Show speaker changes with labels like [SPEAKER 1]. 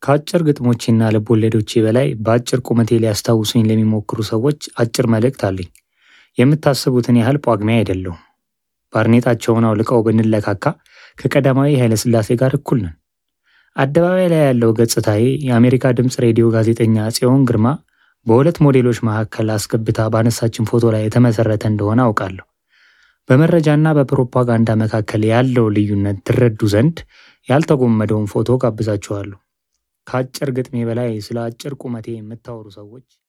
[SPEAKER 1] ከአጭር ግጥሞቼና ልቦለዶቼ በላይ በአጭር ቁመቴ ሊያስታውሱኝ ለሚሞክሩ ሰዎች አጭር መልእክት አለኝ። የምታስቡትን ያህል ጳጉሜ አይደለሁም። ባርኔጣቸውን አውልቀው ብንለካካ ከቀዳማዊ ኃይለሥላሴ ጋር እኩል ነን። አደባባይ ላይ ያለው ገጽታዬ የአሜሪካ ድምፅ ሬዲዮ ጋዜጠኛ ጽዮን ግርማ በሁለት ሞዴሎች መካከል አስገብታ ባነሳችን ፎቶ ላይ የተመሰረተ እንደሆነ አውቃለሁ። በመረጃና በፕሮፓጋንዳ መካከል ያለው ልዩነት ትረዱ ዘንድ ያልተጎመደውን ፎቶ ጋብዛችኋለሁ። ከአጭር ግጥሜ በላይ ስለ አጭር ቁመቴ የምታወሩ ሰዎች